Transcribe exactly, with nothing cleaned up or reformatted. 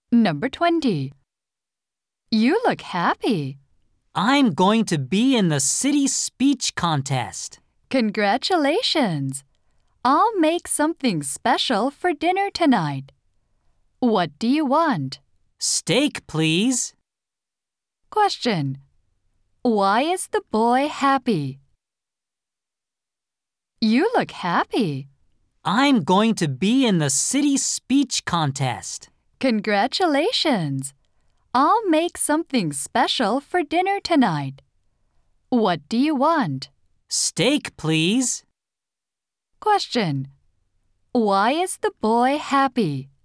Number twenty. You look happy. I'm going to be in the city speech contest. Congratulations! I'll make something special for dinner tonight. What do you want? Steak, please. Question. Why is the boy happy? You look happy. I'm going to be in the city speech contest. Congratulations! I'll make something special for dinner tonight. What do you want? Steak, please. Question. Why is the boy happy?